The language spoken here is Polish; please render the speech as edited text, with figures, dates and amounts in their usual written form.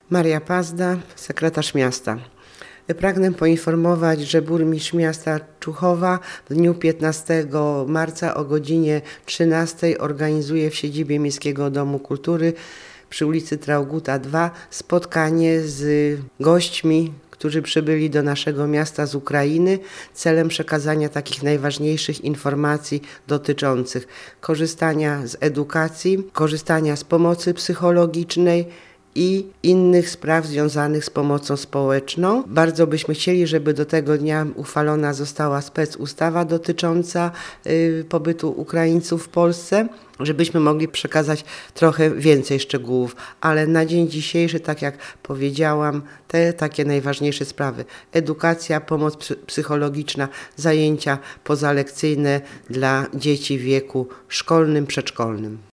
Maria Pazda, sekretarz miasta. Pragnę poinformować, że burmistrz miasta Czuchowa w dniu 15 marca o godzinie 13 organizuje w siedzibie Miejskiego Domu Kultury przy ulicy Traugutta 2 spotkanie z gośćmi, którzy przybyli do naszego miasta z Ukrainy celem przekazania takich najważniejszych informacji dotyczących korzystania z edukacji, korzystania z pomocy psychologicznej i innych spraw związanych z pomocą społeczną. Bardzo byśmy chcieli, żeby do tego dnia uchwalona została specustawa dotycząca pobytu Ukraińców w Polsce, żebyśmy mogli przekazać trochę więcej szczegółów, ale na dzień dzisiejszy, tak jak powiedziałam, te takie najważniejsze sprawy: edukacja, pomoc psychologiczna, zajęcia pozalekcyjne dla dzieci w wieku szkolnym, przedszkolnym.